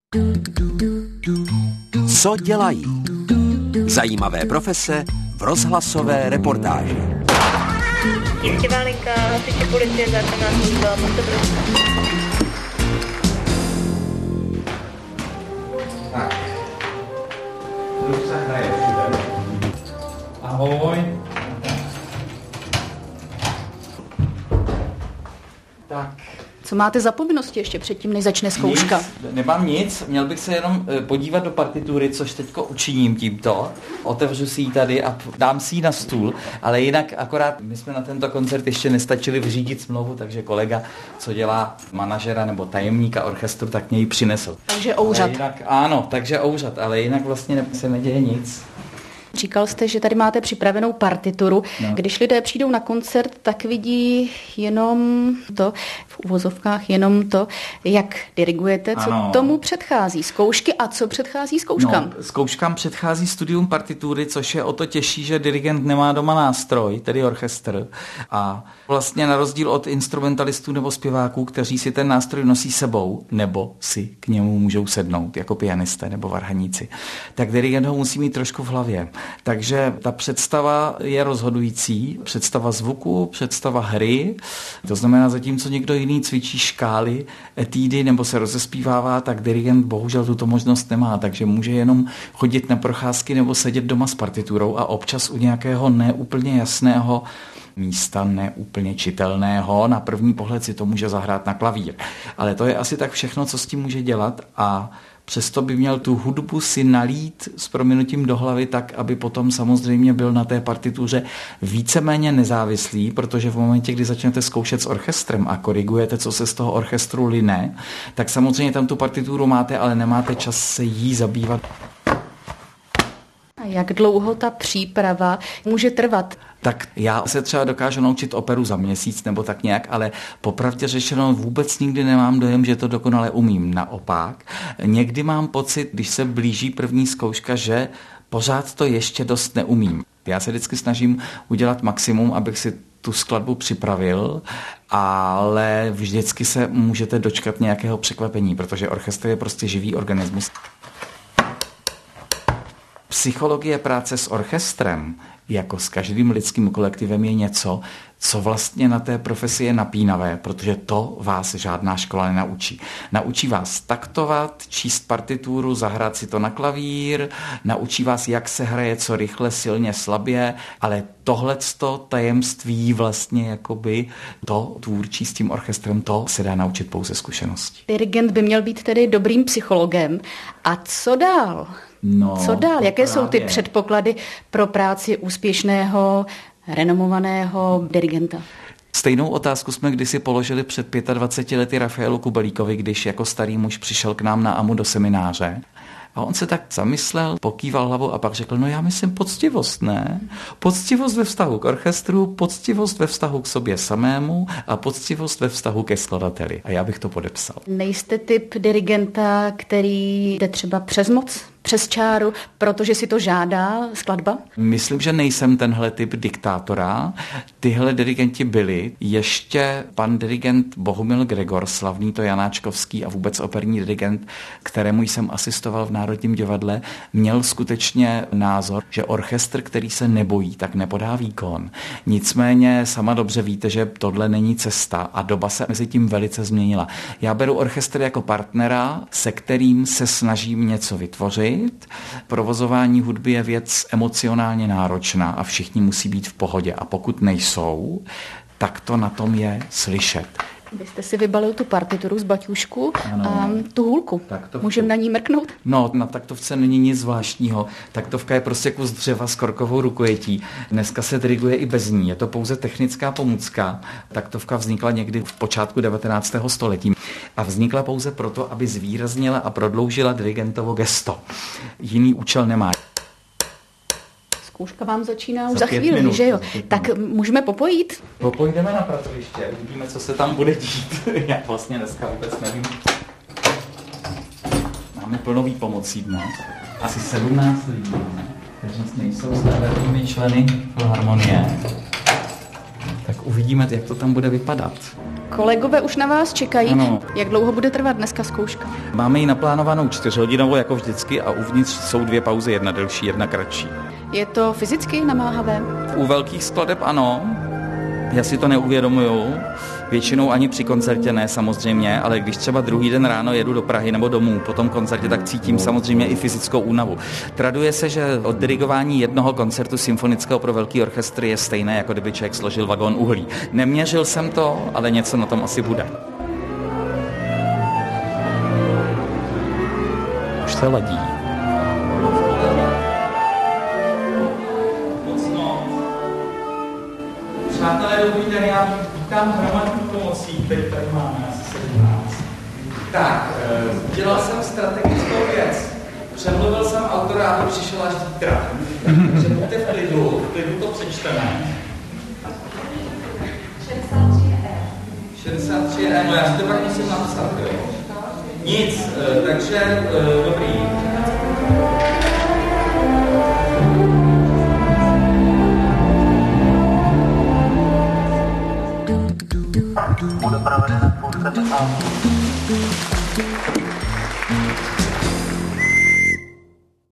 Co dělají? Zajímavé profese v rozhlasové reportáži. Jistivá linka, hasiči policie, záchranná služba, můžete prosím. Tak. Už se hraje všude. Ahoj. Tak. Co máte za povinnosti ještě předtím, než začne zkouška? Nemám nic, měl bych se jenom podívat do partitury, což teďko učiním tímto. Otevřu si ji tady a dám si ji na stůl, ale jinak akorát my jsme na tento koncert ještě nestačili vyřídit smlouvu, takže kolega, co dělá manažera nebo tajemníka orchestru, tak mě ji přinesl. Takže ouřad. Jinak, ano, takže ouřad, ale jinak vlastně se neděje nic. Říkal jste, že tady máte připravenou partituru. No. Když lidé přijdou na koncert, tak vidí jenom to, v uvozovkách jenom to, jak dirigujete, co ano. Tomu předchází zkoušky a co předchází zkouškám. No, zkouškám předchází studium partitury, což je o to těžší, že dirigent nemá doma nástroj, tedy orchestr. A vlastně na rozdíl od instrumentalistů nebo zpěváků, kteří si ten nástroj nosí sebou, nebo si k němu můžou sednout, jako pianisté nebo varhaníci, tak dirigent ho musí mít trošku v hlavě. Takže ta představa je rozhodující, představa zvuku, představa hry, to znamená zatímco někdo jiný cvičí škály, etídy nebo se rozespívává, tak dirigent bohužel tuto možnost nemá, takže může jenom chodit na procházky nebo sedět doma s partiturou a občas u nějakého neúplně jasného místa, neúplně čitelného, na první pohled si to může zahrát na klavír. Ale to je asi tak všechno, co s tím může dělat a přesto by měl tu hudbu si nalít s prominutím do hlavy tak, aby potom samozřejmě byl na té partituře víceméně nezávislý, protože v momentě, kdy začnete zkoušet s orchestrem a korigujete, co se z toho orchestru line, tak samozřejmě tam tu partituru máte, ale nemáte čas se jí zabývat. A jak dlouho ta příprava může trvat? Tak já se třeba dokážu naučit operu za měsíc nebo tak nějak, ale popravdě řečeno vůbec nikdy nemám dojem, že to dokonale umím. Naopak, někdy mám pocit, když se blíží první zkouška, že pořád to ještě dost neumím. Já se vždycky snažím udělat maximum, abych si tu skladbu připravil, ale vždycky se můžete dočkat nějakého překvapení, protože orchestr je prostě živý organismus. Psychologie práce s orchestrem, jako s každým lidským kolektivem, je něco, co vlastně na té profesi je napínavé, protože to vás žádná škola nenaučí. Naučí vás taktovat, číst partituru, zahrát si to na klavír, naučí vás, jak se hraje, co rychle, silně, slabě, ale tohleto tajemství vlastně jakoby to tvůrčí s tím orchestrem, to se dá naučit pouze zkušeností. Dirigent by měl být tedy dobrým psychologem. A co dál? No, co dál? Jaké jsou ty předpoklady pro práci úspěšného, renomovaného dirigenta? Stejnou otázku jsme kdysi položili před 25 lety Rafaelu Kubelíkovi, když jako starý muž přišel k nám na AMU do semináře. A on se tak zamyslel, pokýval hlavou a pak řekl, no já myslím poctivost, ne? Poctivost ve vztahu k orchestru, poctivost ve vztahu k sobě samému a poctivost ve vztahu ke skladateli. A já bych to podepsal. Nejste typ dirigenta, který jde třeba přes moc, přes čáru, protože si to žádá skladba? Myslím, že nejsem tenhle typ diktátora. Tyhle dirigenti byli. Ještě pan dirigent Bohumil Gregor, slavný to Janáčkovský a vůbec operní dirigent, kterému jsem asistoval v Národním divadle, měl skutečně názor, že orchestr, který se nebojí, tak nepodá výkon. Nicméně sama dobře víte, že tohle není cesta a doba se mezi tím velice změnila. Já beru orchestr jako partnera, se kterým se snažím něco vytvořit. Provozování hudby je věc emocionálně náročná a všichni musí být v pohodě. A pokud nejsou, tak to na tom je slyšet. Vy jste si vybalil tu partituru z baťušku a tu hůlku. Můžeme na ní mrknout? No, na taktovce není nic zvláštního. Taktovka je prostě kus dřeva s korkovou rukojetí. Dneska se diriguje i bez ní. Je to pouze technická pomůcka. Taktovka vznikla někdy v počátku 19. století. A vznikla pouze proto, aby zvýraznila a prodloužila dirigentovo gesto. Jiný účel nemá. Zkouška vám začíná už za chvíli, minut, že jo? Tak můžeme popojit? Popojdeme na pracoviště, uvidíme, co se tam bude dít. Já vlastně dneska vůbec nevím. Máme plno výpomocí dnes. Asi 17 lidí, kteří nejsou stavebními členy filharmonie. Tak uvidíme, jak to tam bude vypadat. Kolegové už na vás čekají. Ano. Jak dlouho bude trvat dneska zkouška? Máme ji naplánovanou 4hodinovou jako vždycky a uvnitř jsou 2 pauzy, jedna delší, jedna kratší. Je to fyzicky namáhavé? U velkých skladeb ano, já si to neuvědomuju, většinou ani při koncertě ne samozřejmě, ale když třeba druhý den ráno jedu do Prahy nebo domů po tom koncertě, tak cítím samozřejmě i fyzickou únavu. Traduje se, že od dirigování jednoho koncertu symfonického pro velký orchestr je stejné, jako kdyby člověk složil vagón uhlí. Neměřil jsem to, ale něco na tom asi bude. Už se ladí. Přátelé, dobrý den, já vítám hromadných pomocí, který tady máme, asi 17. Tak, dělal jsem strategickou věc. Přemluvil jsem autora, aby přišel až zítra. Takže buďte v klidu to přečteme. 63E, no já si to pak musím napsat, jo. Nic, takže dobrý. Bude provedena spousta dotázů.